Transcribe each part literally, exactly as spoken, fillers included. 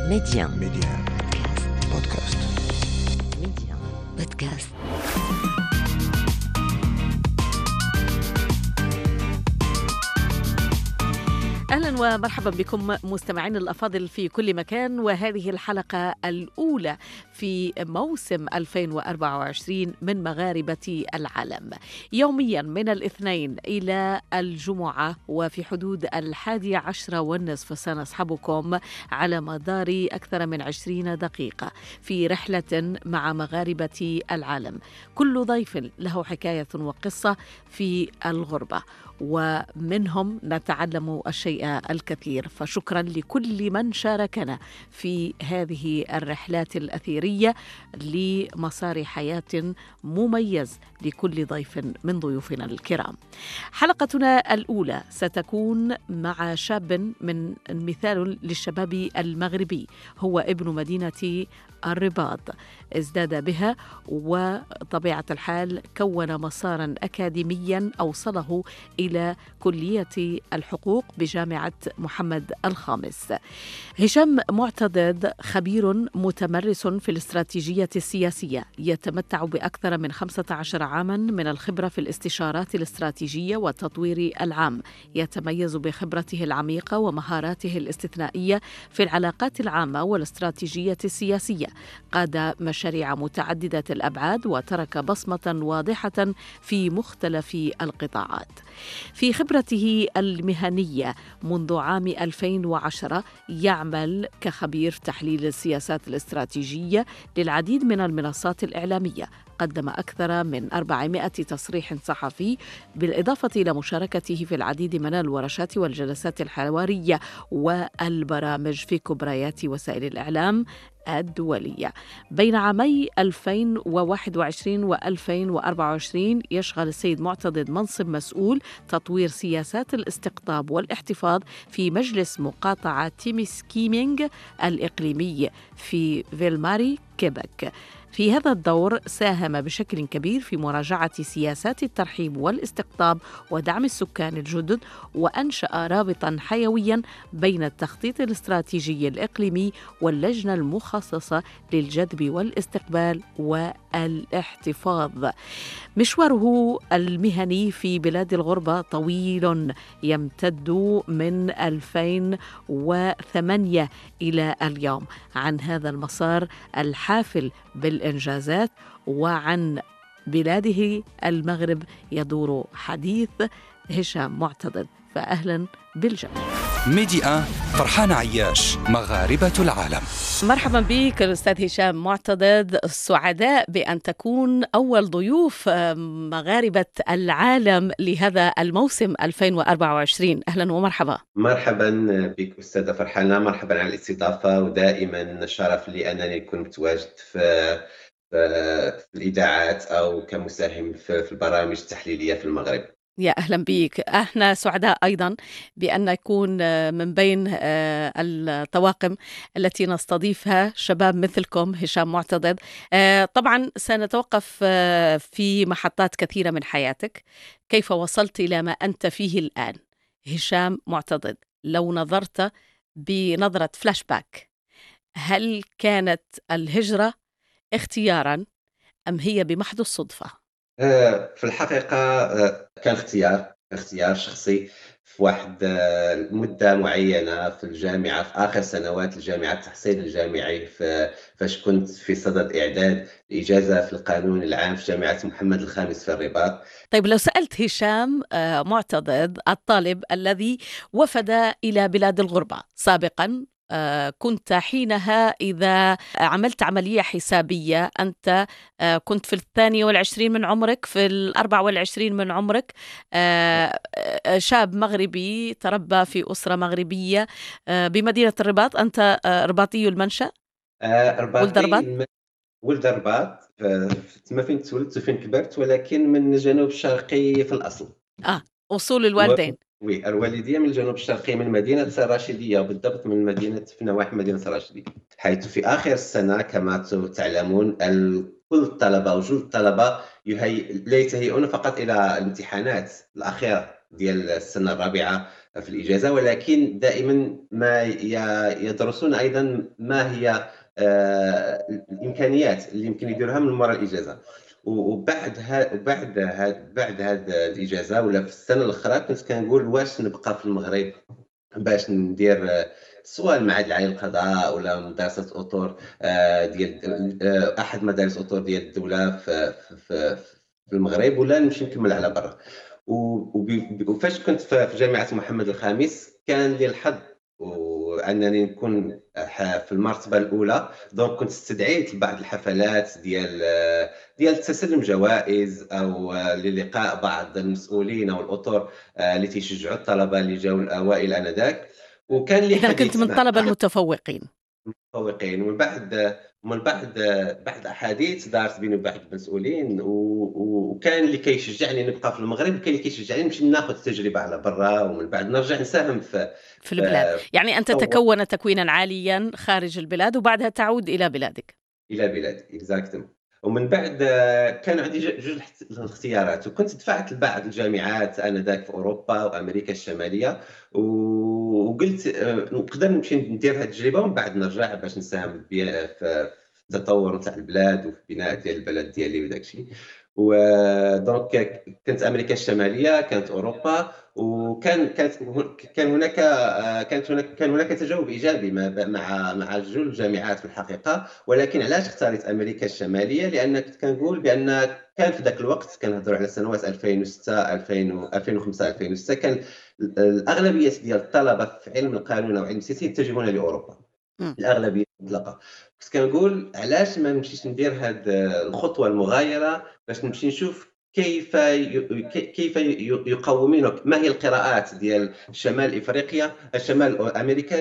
Média. Média. Podcast. Média. Podcast. أهلا ومرحبا بكم مستمعين الأفاضل في كل مكان، وهذه الحلقة الأولى في موسم ألفين وأربعة وعشرين من مغاربة العالم، يوميا من الاثنين إلى الجمعة وفي حدود الحادي عشر والنصف سنصحبكم على مدار أكثر من عشرين دقيقة في رحلة مع مغاربة العالم. كل ضيف له حكاية وقصة في الغربة، ومنهم نتعلم الشيء الكثير، فشكرا لكل من شاركنا في هذه الرحلات الأثيرية لمسار حياة مميز لكل ضيف من ضيوفنا الكرام. حلقتنا الأولى ستكون مع شاب من مثال للشباب المغربي، هو ابن مدينة الرباط، ازداد بها وطبيعة الحال كون مسارا أكاديميا أوصله إلى كلية الحقوق بجامعة محمد الخامس. هشام معتضد خبير متمرس في الاستراتيجية السياسية، يتمتع بأكثر من خمسة عشر عاما من الخبرة في الاستشارات الاستراتيجية والتطوير العام، يتميز بخبرته العميقة ومهاراته الاستثنائية في العلاقات العامة والاستراتيجية السياسية. قاد مشاريع متعددة الأبعاد وترك بصمة واضحة في مختلف القطاعات. في خبرته المهنية منذ عام ألفين وعشرة يعمل كخبير تحليل السياسات الاستراتيجية للعديد من المنصات الإعلامية، قدم أكثر من أربعمائة تصريح صحفي، بالإضافة إلى مشاركته في العديد من الورشات والجلسات الحوارية والبرامج في كبريات وسائل الإعلام الدولية. بين عامي ألفين وواحد وعشرين وألفين وأربعة وعشرين يشغل السيد معتضد منصب مسؤول تطوير سياسات الاستقطاب والاحتفاظ في مجلس مقاطعة تيميسكيمينغ الإقليمي في فيلماري كيبك. في هذا الدور ساهم بشكل كبير في مراجعة سياسات الترحيب والاستقطاب ودعم السكان الجدد، وأنشأ رابطاً حيوياً بين التخطيط الاستراتيجي الإقليمي واللجنة المخصصة للجذب والاستقبال والاحتفاظ. مشواره المهني في بلاد الغربة طويل، يمتد من ألفين وثمانية إلى اليوم. عن هذا المسار الحافل بالإنجازات وعن بلاده المغرب يدور حديث هشام معتضد، فأهلا بالجميع. ميديا فرحان عياش، مغاربة العالم. مرحبا بك الأستاذ هشام معتضد، السعداء بأن تكون أول ضيوف مغاربة العالم لهذا الموسم ألفين وأربعة وعشرين. أهلا ومرحبا. مرحبا بك أستاذة فرحانة، مرحبا على الاستضافة، ودائما شرف لي أنني أكون متواجد في في الإذاعات أو كمساهم في البرامج التحليلية في المغرب. يا أهلا بك. احنا سعداء أيضا بأن نكون من بين الطواقم التي نستضيفها شباب مثلكم هشام معتضد. طبعا سنتوقف في محطات كثيرة من حياتك، كيف وصلت إلى ما أنت فيه الآن هشام معتضد؟ لو نظرت بنظرة فلاش باك، هل كانت الهجرة اختيارا أم هي بمحض الصدفة؟ في الحقيقة كان اختيار اختيار شخصي في واحد المدة معينة في الجامعة، في آخر سنوات الجامعة، التحصيل الجامعي، فاش كنت في صدد إعداد الإجازة في القانون العام في جامعة محمد الخامس في الرباط. طيب لو سألت هشام معتضد الطالب الذي وفد إلى بلاد الغربة سابقاً، آه كنت حينها إذا عملت عملية حسابية أنت آه كنت في الثانية والعشرين من عمرك، في الأربع والعشرين من عمرك، آه شاب مغربي تربى في أسرة مغربية آه بمدينة الرباط. أنت آه رباطي المنشأ؟ آه ولد الرباط؟ رباطي، ولد الرباط، تما فين تولدت وفين كبرت، ولكن من الجنوب الشرقي في الأصل. آه أصول الوالدين. وي الوالدية من الجنوب الشرقي، من مدينة الراشدية، بالضبط من مدينة في نواحي مدينة الراشدية، حيث في آخر السنة كما تعلمون كل الطلبة وجل الطلبة يهي... لا يتهيئون فقط إلى الامتحانات الأخيرة ديال السنة الرابعة في الإجازة، ولكن دائما ما ي- يدرسون أيضا ما هي آه، الإمكانيات اللي يمكن يديروها من وراء الإجازة. وبعد ها وبعد ها بعد هذه الإجازة ولا في السنة الأخرى كنت كنقول واش نبقى في المغرب باش ندير آه، سواء المعهد العالي للقضاء ولا مدرسة أطر آه، ديال آه، أحد مدارس أطر ديال الدولة في في في في المغرب، ولا نمشي نكمل على برا. و- وب- وفاش كنت في في جامعة محمد الخامس كان لي الحظ وأنني نكون ح- في المرتبة الأولى. دونك كنت استدعيت لبعض الحفلات ديال آه، ديال تسلم جوائز أو آه، للقاء بعض المسؤولين أو الأطر آه، اللي تيشجعوا الطلبة اللي جاوا الأوائل آنذاك، وكان لي إذا كنت من حديث مع الطلبة المتفوقين. المتفوقين. ومن بعد من بعد بعد احاديث دارت بيني وبين المسؤولين، و- و- وكان اللي كيشجعني نبقى في المغرب، وكاين اللي كيشجعني نمشي ناخذ تجربه على برا، ومن بعد نرجع نساهم في في البلاد، في يعني أنت تطور تكون تكوينا عاليا خارج البلاد وبعدها تعود إلى بلادك. الى بلادي اكزاكتوم. ومن بعد آه، كان عندي ج- جوج الاخت- الاختيارات، وكنت دفعت لبعض الجامعات انذاك في اوروبا وامريكا الشماليه، و- وقلت آه، نقدر نمشي ندير هذه التجربه ومن بعد نرجع باش نساهم بي- في في التطور نتاع البلاد وفي بناء ديال البلد ديالي وداك الشيء. ودونك كانت امريكا الشماليه، كانت اوروبا، وكان كانت كان هناك آه، كانت هناك كان هناك تجاوب ايجابي مع مع مع جوج الجامعات في الحقيقه. ولكن علاش اختاريت امريكا الشماليه؟ لان كنت كنقول بان كان في ذاك الوقت كنهضروا على سنوات ألفين وستة ألفين و- ألفين وخمسة ألفين وستة، كان الاغلبيه ديال الطلبه في علم القانون او علم السياسه يتجهون لاوروبا، مم. الاغلبيه المطلقه. كنت كنقول علاش ما نمشيش ندير هذه الخطوه المغايره باش نمشي نشوف كيف ي- كيف ي- يقومون، ما هي القراءات ديال شمال افريقيا شمال امريكا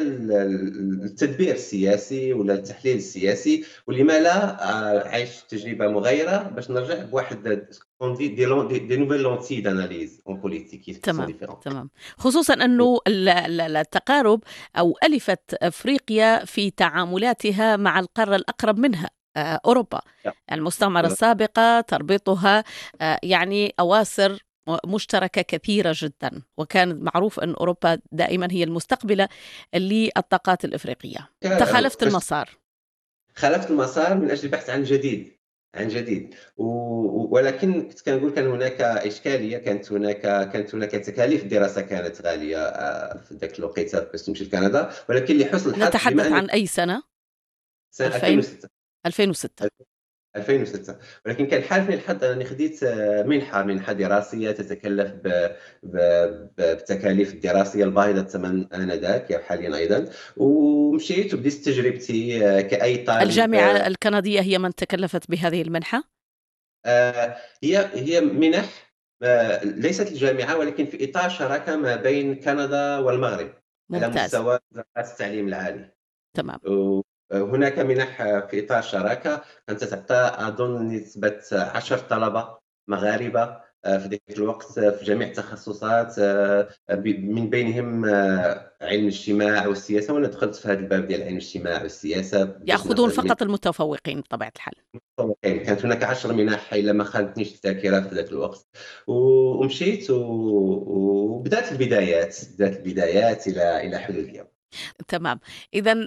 للتدبير السياسي ولا التحليل السياسي، ولما لا آه، عيش تجربه مغايره باش نرجع بواحد on dit des, lon- des, des nouvelles lentilles d'analyse en politique qui sont تمام différentes. تمام. خصوصا أنه ال- ال- التقارب أو ألفت أفريقيا في تعاملاتها مع القارة الأقرب منها، آه، أوروبا المستعمرة السابقة، تربطها آه، يعني أواصر مشتركة كثيرة جدا، وكان معروف أن أوروبا دائما هي المستقبلة للطاقات الإفريقية. تخالفت فاش المسار. خالفت المسار من اجل البحث عن جديد عن جديد و... و- ولكن كنت كنقول كان هناك اشكاليه، كانت هناك كانت هناك تكاليف الدراسه كانت غاليه آه، في ذاك الوقت باش تمشي لكندا. ولكن لحسن الحظ بما نتحدث ان عن أي سنة؟ سنه ألفين ألفين وستة ألفين وستة. ألفين وستة. ولكن كان حالفني الحظ انني خديت آه، منحه منحه دراسيه تتكلف ب... ب... ب- بالتكاليف الدراسيه الباهظه الثمن انذاك حاليا ايضا، ومشيت وبديت تجربتي آه، كاي طالب. الجامعة الكندية هي من تكلفت بهذه المنحة؟ آه، هي هي منح آه، ليست الجامعة، ولكن في إطار شراكة ما بين كندا والمغرب على ممتاز. مستوى وزارات التعليم العالي. تمام. هناك منح في إطار شراكة كانت تعطى أظن نسبة عشر طلبة مغاربة آه، في ذلك الوقت آه، في جميع التخصصات آه، ب- من بينهم آه، علم الاجتماع والسياسة، وأنا دخلت في هذا الباب ديال علم الاجتماع والسياسة باش يأخذون ناخذ فقط المتفوقين بطبيعة الحال. طبعاً. كانت هناك عشر منح إلا ما خانتنيش الذاكرة في ذاك الوقت. و- ومشيت و- وبدأت البدايات بدأت البدايات إلى إلى حلول اليوم. تمام. إذا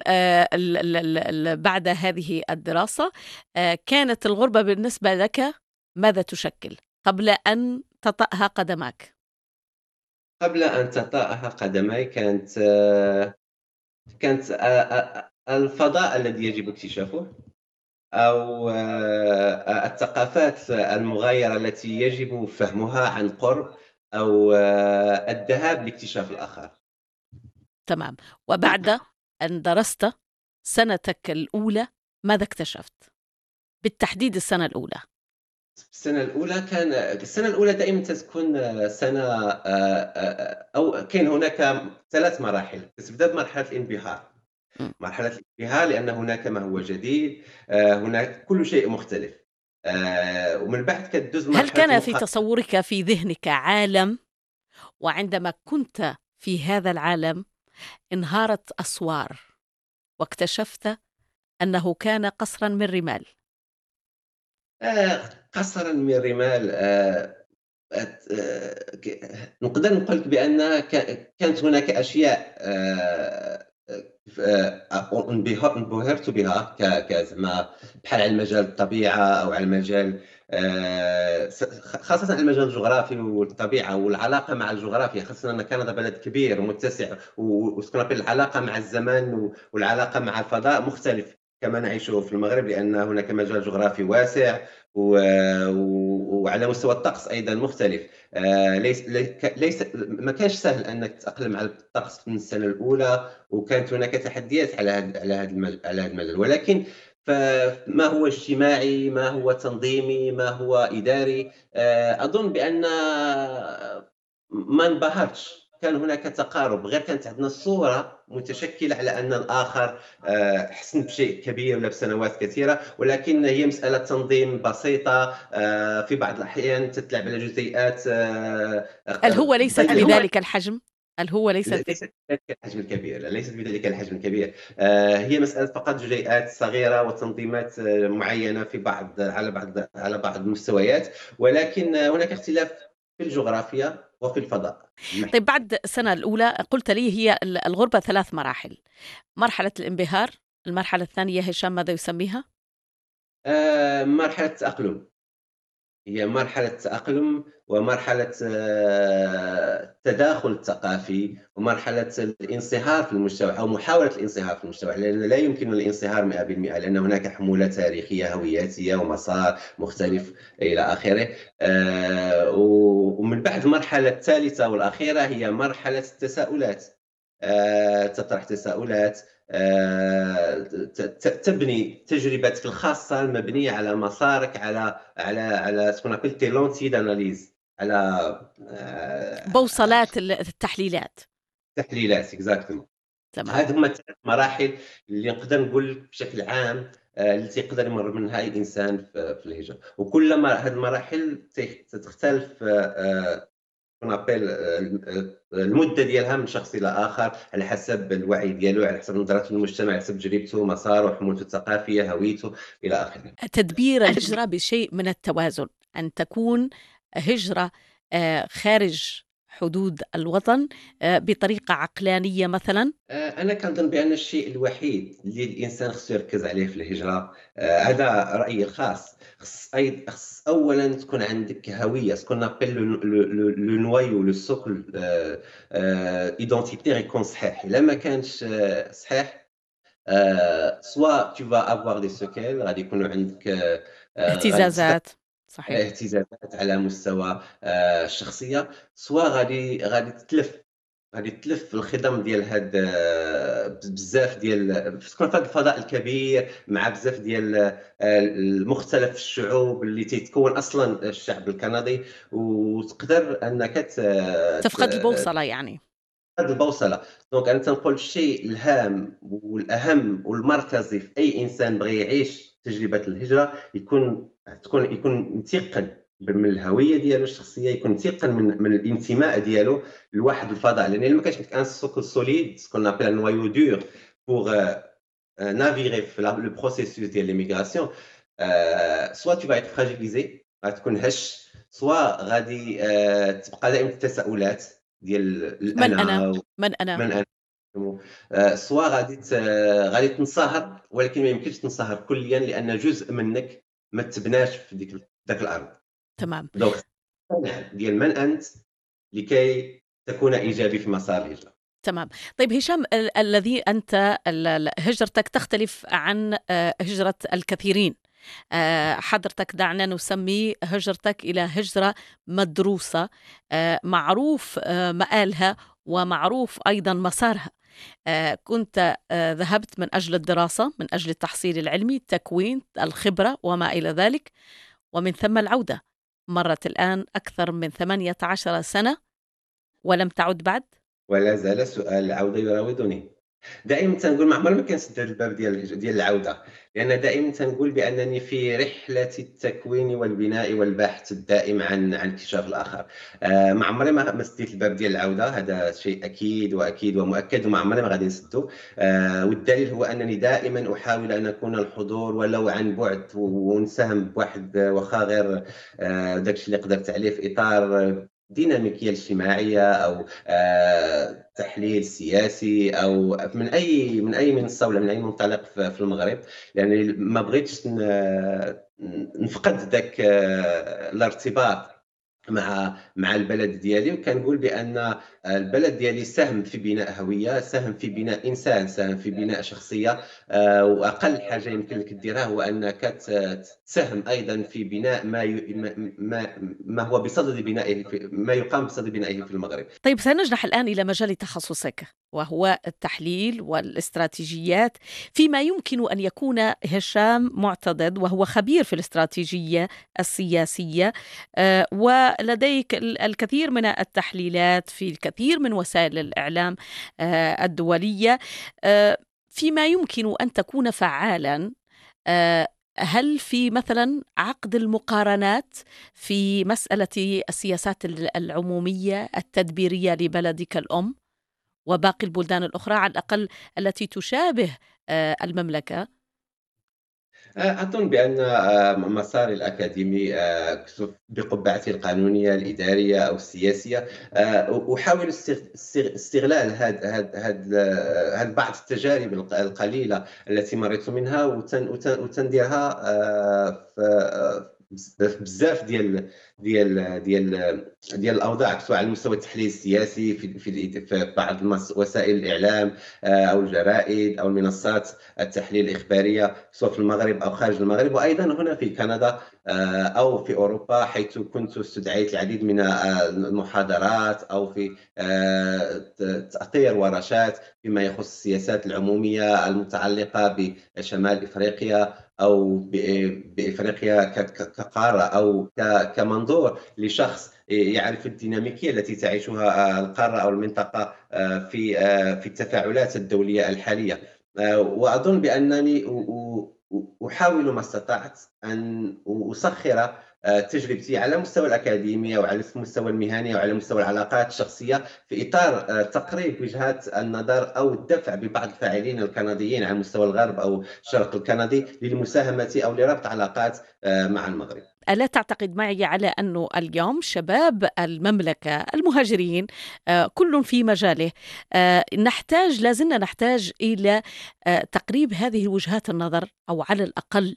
بعد هذه الدراسة آه، كانت الغربة بالنسبة لك ماذا تشكل قبل أن تطأها قدماك؟ قبل أن تطأها قدمي كانت آه، كانت آه، آه، الفضاء الذي يجب اكتشافه، أو آه، الثقافات المغايرة التي يجب فهمها عن قرب، أو آه، الذهاب لاكتشاف الآخر. تمام. وبعد أن درست سنتك الأولى ماذا اكتشفت؟ بالتحديد السنة الأولى. السنة الأولى كان السنة الأولى دائما تكون سنة آه، آه، أو كاين هناك ثلاث مراحل. تبدأ بمرحلة الانبهار. م. مرحلة الانبهار لأن هناك ما هو جديد، آه، هناك كل شيء مختلف. آه، ومن بعد كتدوز هل مرحلة كان في المقارنة. تصورك في ذهنك عالم، وعندما كنت في هذا العالم انهارت أسوار واكتشفت أنه كان قصرا من رمال؟ آه، قصرا من رمال. آه، آه، ك- نقدر نقول لك بأن ك- كانت هناك أشياء آه، آه، انبه- انبهرت بها ك- كزعما بحال على مجال الطبيعة أو على مجال آه، س- خاصة على المجال الجغرافي والطبيعة والعلاقة مع الجغرافيا، خاصة أن كندا بلد كبير ومتسع، وسكون العلاقة مع الزمان و- والعلاقة مع الفضاء مختلف كما نعيشه في المغرب، لأن هناك مجال جغرافي واسع و- و- وعلى مستوى الطقس أيضا مختلف. آه، ليس ليس ما كانش سهل انك تتاقلم على الطقس من السنه الاولى، وكانت هناك تحديات على هذا على هذا المجال على هذا المجال، ولكن فما هو اجتماعي، ما هو تنظيمي، ما هو اداري، آه، اظن بان ما انبهرتش. كان هناك تقارب، غير كانت عندنا الصوره متشكله على ان الاخر آه، حسن بشيء كبير ولا بسنوات كثيره، ولكن هي مساله تنظيم بسيطه. آه، في بعض الأحيان تتلعب على جزيئات آه، هل هو أق- ليست بل هو بذلك الحجم؟ هل هو ليست ليست بذلك الحجم الكبير، لا، ليست بذلك الحجم الكبير. آه، هي مسألة فقط جزيئات صغيرة وتنظيمات آه، معينة في بعض على بعض على بعض المستويات، ولكن آه، هناك اختلاف في الجغرافيا وفي الفضاء المحيط. طيب بعد السنة الأولى قلت لي هي ال- الغربة ثلاث مراحل: مرحلة الانبهار، المرحلة الثانية هشام ماذا يسميها؟ آه، مرحلة التأقلم، هي مرحلة تأقلم، ومرحلة آه، التداخل الثقافي، ومرحلة الانصهار في المجتمع أو محاولة الانصهار في المجتمع، لأن لا يمكن الانصهار مئة بالمئة، لأن هناك حمولة تاريخية هوياتية ومسار مختلف إلى آخره. آه، و- ومن بعد المرحلة الثالثة والأخيرة هي مرحلة التساؤلات. آه، تطرح تساؤلات، آه، ت- ت- تبني تجربتك الخاصة المبنية على مسارك، على على على ce qu'on appelle tes lentilles d'analyse، على آه، بوصلات ال- التحليلات. تحليلات اكزاكتومون. تمام. هذه هما الثلاث مراحل اللي نقدر نقول لك بشكل عام آه، اللي تيقدر يمر منها اي انسان في في الهجره، وكل ما هذه المراحل تي- تختلف آه، نابيل المده ديالها من شخص الى اخر على حسب الوعي ديالو، على حسب نظرته للمجتمع، على حسب تجربته، مساره، حمولته الثقافيه، هويته الى اخره. تدبير الهجرة بشيء من التوازن، أن تكون هجرة آه، خارج حدود الوطن آه، بطريقة عقلانية مثلا. آه، انا كنظن بان الشيء الوحيد اللي الانسان خصو يركز عليه في الهجره، آه، هذا رايي الخاص، خص أي- خص اولا تكون عندك هويه، تكون نابيل لو نوايو لو سوكل ايدونتيتير يكون صحيح. الا ما كانش آه، صحيح، آه، سوا tu vas avoir des séquelles، غادي يكونوا عندك آه، آه، غادي تصدع اهتزازات. صحيح. اهتزازات على مستوى آه، الشخصيه، سوا غادي غادي تتلف غادي تلف في الخضم ديال هاد آه، بزاف ديال تكون في هاد الفضاء الكبير مع بزاف ديال آه، المختلف الشعوب اللي تيتكون اصلا الشعب الكندي، وتقدر انك ت- تفقد ت- البوصلة يعني. هاد البوصله. دونك انا تنقول الشيء الهام والاهم والمركزي في اي انسان بغى يعيش تجربه الهجره، يكون تكون يكون متيقن من الهويه ديالو الشخصيه، يكون متيقن من من الانتماء ديالو لواحد الفضاء، لان ما كانش عندك ان سوكل سوليد سكون ابل نوايو دور بوغ نافيغي في لو بروسيسوس ديال ليميغراسيون، سوا تو فا ايت فراجيليزي، غتكون هش، سوا غادي آه، تبقى دائما التساؤلات ديال من أنا؟ الانا، من أنا؟ من أنا، آه، سوا غادي ت- غادي تنصهر، ولكن ما يمكنش تنصهر كليا لان جزء منك ما تبناش في ديك ذاك الارض. تمام. دونك تقتنع ديال من انت لكي تكون ايجابي في مسار الهجره. تمام. طيب هشام، ال- الذي أنت ال- ال- هجرتك تختلف عن آه، هجرة الكثيرين. آه، حضرتك دعنا نسمي هجرتك إلى هجرة مدروسة، آه، معروف آه، مآلها ومعروف أيضا مسارها. آه، كنت آه، ذهبت من أجل الدراسة، من أجل التحصيل العلمي، التكوين، الخبرة وما إلى ذلك، ومن ثم العودة. مرت الآن أكثر من ثمانية عشر سنة ولم تعد بعد. ولا زال سؤال العوده يراودني. دائما تنقول ما عمري ما كنسد هذا الباب ديال ديال العوده، لان دائما تنقول بانني في رحله التكوين والبناء والبحث الدائم عن عن اكتشاف الاخر. آه، ما عمري ما ما سديت الباب ديال العوده، هذا شيء اكيد واكيد ومؤكد، وما عمري ما غادي نسدو. آه، والدليل هو انني دائما احاول ان اكون الحضور ولو عن بعد، و- ونساهم بواحد واخا غير آه، داكشي اللي قدرت عليه في اطار الديناميكيه الاجتماعيه، او آه، تحليل سياسي، او من اي من اي منصه ولا من اي منطلق في في المغرب. يعني ما بغيتش ن- نفقد ذاك آه، الارتباط مع مع البلد ديالي، وكنقول بان البلد ديالي ساهم في بناء هويه، ساهم في بناء انسان، ساهم في بناء شخصيه. آه، واقل حاجه يمكن لك ديرها هو انك ت- تساهم ايضا في بناء ما ي- ما ما ما هو بصدد بنائه في ما يقام بصدد بنائه في المغرب. طيب سنجنح الآن إلى مجال تخصصك، وهو التحليل والاستراتيجيات، فيما يمكن أن يكون هشام معتضد وهو خبير في الاستراتيجية السياسية، آه، ولديك ال- الكثير من التحليلات في الكثير من وسائل الإعلام آه، الدولية، آه، فيما يمكن أن تكون فعالا. آه، هل في مثلا عقد المقارنات في مسألة السياسات ال- العمومية التدبيرية لبلدك الأم وباقي البلدان الأخرى على الأقل التي تشابه آه، المملكة؟ آه، أظن بأن آه، مساري الأكاديمي آه، بقبعتي القانونية الإدارية أو السياسية، آه، أحاول استغ- استغ- استغلال هاد هاد هاد آه، هاد بعض التجارب الق- القليلة التي مررت منها، وتن وتن وتنديرها آه، في آه، في بزاف ديال ديال ديال ديال الاوضاع، سواء على المستوى التحليل السياسي في في في بعض المس- وسائل الاعلام، آه، او الجرائد او المنصات التحليل الإخبارية، سواء في المغرب أو خارج المغرب، وأيضا هنا في كندا آه، أو في أوروبا، حيث كنت استدعيت العديد من آه، المحاضرات، أو في آه، ت- تأطير ورشات فيما يخص السياسات العمومية المتعلقة بشمال إفريقيا، أو ب- بإفريقيا ك- ك- كقارة، أو ك- كمنظور لشخص يعرف الديناميكية التي تعيشها آه، القارة أو المنطقة آه، في آه، في التفاعلات الدولية الحالية. آه، وأظن بأنني أ- أ- أحاول ما استطعت أن أسخر آه، تجربتي على مستوى الأكاديمية وعلى المستوى المهني وعلى مستوى العلاقات الشخصية، في إطار آه، تقريب وجهات النظر أو الدفع ببعض الفاعلين الكنديين على مستوى الغرب أو الشرق الكندي للمساهمة أو لربط علاقات آه، مع المغرب. ألا تعتقد معي على أنه اليوم شباب المملكة المهاجرين آه، كل في مجاله، آه، نحتاج لازلنا نحتاج إلى آه، تقريب هذه وجهات النظر، أو على الأقل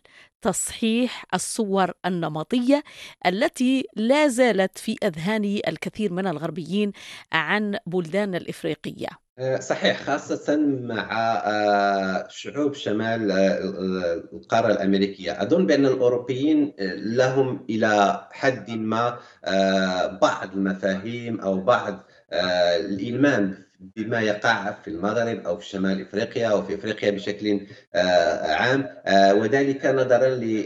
تصحيح الصور النمطية التي لا زالت في أذهان الكثير من الغربيين عن بلدان الإفريقية؟ آه، صحيح، خاصة مع آه، شعوب شمال آه، القارة الأمريكية. أظن بأن الأوروبيين آه، لهم إلى حد ما آه، بعض المفاهيم أو بعض آه، الإلمام بما يقع في المغرب أو في شمال إفريقيا أو في إفريقيا بشكل آه، عام، آه، وذلك نظرا ل-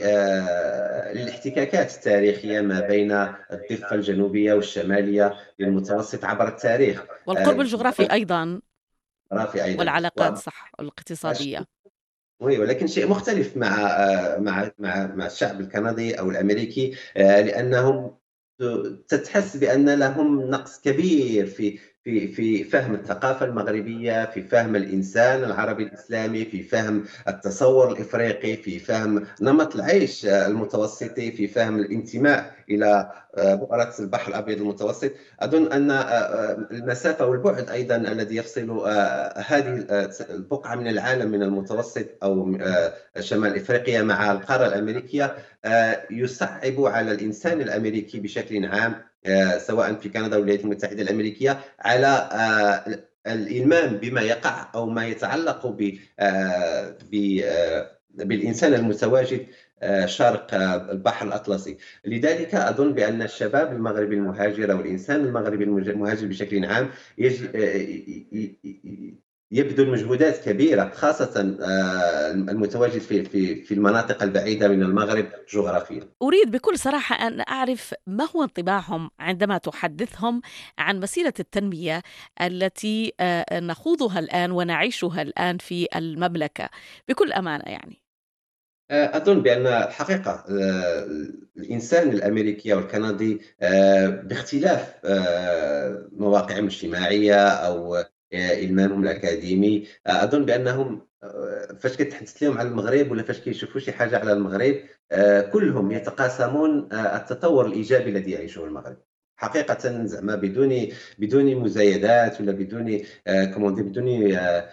آه، للاحتكاكات التاريخية ما بين الضفة الجنوبية والشمالية للمتوسط عبر التاريخ. والقرب آه، الجغرافي أيضا، رافي أيضا. والعلاقات و- صح الاقتصادية. وي، ولكن شيء مختلف مع آه، مع مع مع الشعب الكندي أو الأمريكي، آه، لأنهم ت- تتحس بأن لهم نقص كبير في في في فهم الثقافة المغربية، في فهم الإنسان العربي الإسلامي، في فهم التصور الإفريقي، في فهم نمط العيش آه، المتوسطي، في فهم الانتماء إلى آه، بؤرة البحر الأبيض المتوسط. أظن أن آه، آه، المسافة والبعد أيضا الذي يفصل آه، هذه آه، البقعة من العالم، من المتوسط أو آه، شمال إفريقيا مع القارة الأمريكية، آه، يصعب على الإنسان الأمريكي بشكل عام، آه، سواء في كندا أو الولايات المتحدة الأمريكية، على آه، الإلمام بما يقع أو ما يتعلق ب آه، ب آه، بالإنسان المتواجد آه، شرق آه، البحر الأطلسي. لذلك أظن بأن الشباب المغربي المهاجر أو الإنسان المغربي المهاجر بشكل عام يجب يبذل مجهودات كبيرة، خاصة آه، المتواجد في في في المناطق البعيدة من المغرب جغرافيا. أريد بكل صراحة أن أعرف ما هو انطباعهم عندما تحدثهم عن مسيرة التنمية التي آه، نخوضها الآن ونعيشها الآن في المملكة بكل أمانة يعني. آه، أظن بأن الحقيقة آه، الإنسان الأمريكي أو الكندي آه، باختلاف آه، مواقعهم الاجتماعية أو آه، إلمامهم الأكاديمي، آه، أظن بأنهم آه، فاش كتحدث لهم على المغرب ولا فاش كيشوفوا شي حاجة على المغرب، آه، كلهم يتقاسمون آه، التطور الإيجابي الذي يعيشه المغرب. حقيقة زعما بدون بدون مزايدات ولا بدون آه، كومون دي بدون آه،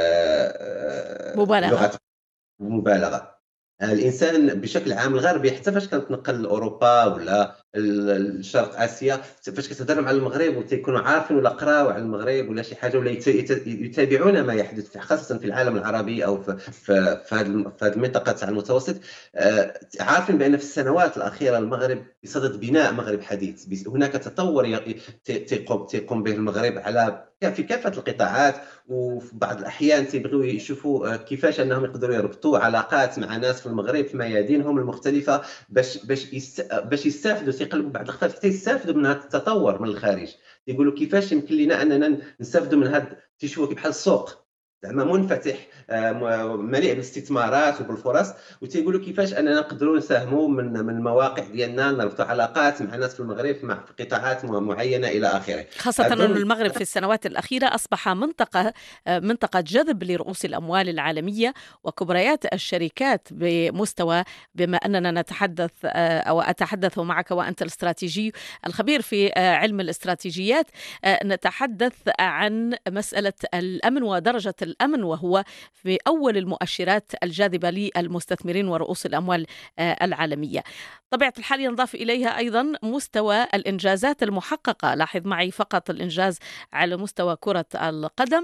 آه، مبالغة. لغة مبالغة. الإنسان بشكل عام الغربي حتى فاش كنتنقل لأوروبا ولا ل لشرق آسيا، فاش كتهضر مع المغرب وتيكونوا عارفين ولا قراو على المغرب ولا شي حاجة ولا يت يت يتابعون ما يحدث في خاصةً في العالم العربي أو في في في هذه الم في هذه المنطقة تاع المتوسط، آآ عارفين بأن في السنوات الأخيرة المغرب بصدد بناء مغرب حديث، بس هناك تطور ي ت تيقوم تيقوم به المغرب على في كافة القطاعات، وفي بعض الأحيان تيبغيو يشوفوا آه، كيفاش أنهم يقدروا يربطوا علاقات مع ناس في المغرب في ميادينهم المختلفة باش باش يست... باش يستافدوا، تيقلبوا بعض الأخطاء حتى يستافدوا من هذا التطور من الخارج. يقولوا كيفاش يمكن لنا أننا نستافدوا من هذا، تيشوفوا بحال السوق زعما منفتح آه، م- مليء بالاستثمارات وبالفرص، وتيقولوا كيفاش اننا نقدروا نساهموا من من المواقع ديالنا، نربطوا علاقات مع ناس في المغرب مع في قطاعات م- معينه الى اخره. خاصة أن اظن المغرب في السنوات الأخيرة أصبح منطقة آه، منطقة جذب لرؤوس الأموال العالمية وكبريات الشركات بمستوى، بما أننا نتحدث آه، أو أتحدث معك وأنت الاستراتيجي الخبير في آه، علم الاستراتيجيات، آه، نتحدث عن مسألة الأمن ودرجة الأمن، وهو في أول المؤشرات الجاذبة للمستثمرين ورؤوس الأموال آه، العالمية. طبيعة الحال ينضاف إليها أيضا مستوى الإنجازات المحققة. لاحظ معي فقط الإنجاز على مستوى كرة القدم،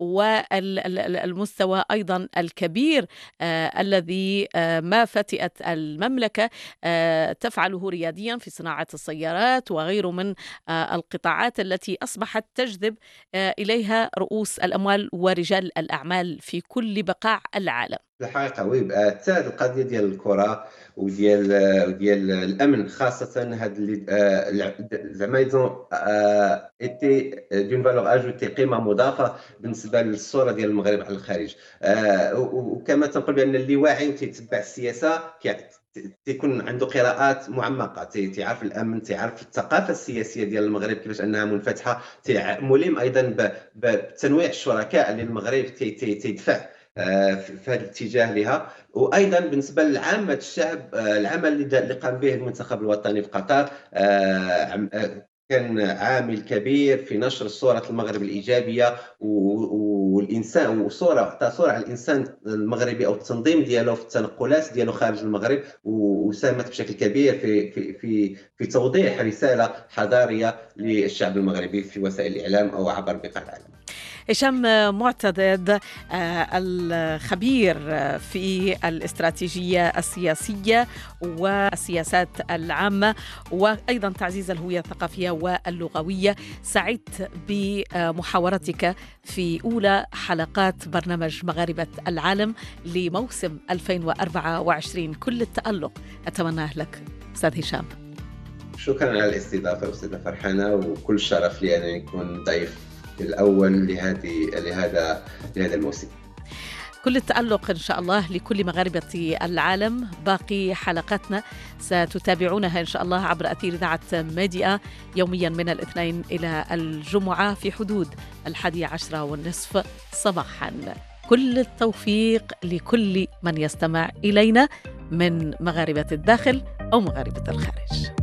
والمستوى أيضا الكبير آه الذي آه ما فتئت المملكة آه تفعله رياديا في صناعة السيارات وغيره من آه القطاعات التي أصبحت تجذب آه إليها رؤوس الأموال ورجال الأعمال في كل بقاع العالم. في الحقيقه ويبقى حتى هذه القضيه ديال الكره وديال وديال الامن خاصه، هاد اللي آه، الع- زعما يزون ايتي دون فالور اجوتي، قيمه مضافه بالنسبه للصوره ديال المغرب على الخارج. آه، و- و- وكما تنقول بان اللي واعي وتيتبع السياسه كي- ت- تيكون عنده قراءات معمقه، تي- تيعرف الامن، تيعرف الثقافه السياسيه ديال المغرب كيفاش انها منفتحه، تيع- ملم ايضا ب- بتنويع الشركاء اللي المغرب تي- تي- تيدفع آه، في في هذا الاتجاه لها. وايضا بالنسبه لعامه الشعب، آه، العمل اللي دا- اللي قام به المنتخب الوطني في قطر آه، عم- آه، كان عامل كبير في نشر صورة المغرب الإيجابية، و- و- والإنسان وصورة عطى صورة على الإنسان المغربي أو التنظيم ديالو في التنقلات ديالو خارج المغرب، و- وساهمت بشكل كبير في في في في توضيح رسالة حضارية للشعب المغربي في وسائل الإعلام أو عبر بقاع العالم. هشام معتضد آه، الخبير في الاستراتيجية السياسية والسياسات العامة وأيضا تعزيز الهوية الثقافية واللغوية، سعدت بمحاورتك في أولى حلقات برنامج مغاربة العالم لموسم ألفين وأربعة وعشرين. كل التألق أتمناه لك أستاذ هشام. شكرا على الاستضافة أستاذة فرحانة، وكل شرف لي أن يكون ضيف الأول لهذه لهذا لهذا الموسم. كل التألق إن شاء الله لكل مغاربة العالم. باقي حلقاتنا ستتابعونها إن شاء الله عبر أثير إذاعة ميديا يوميا من الاثنين إلى الجمعة في حدود الحادية عشرة والنصف صباحا. كل التوفيق لكل من يستمع إلينا من مغاربة الداخل أو مغاربة الخارج.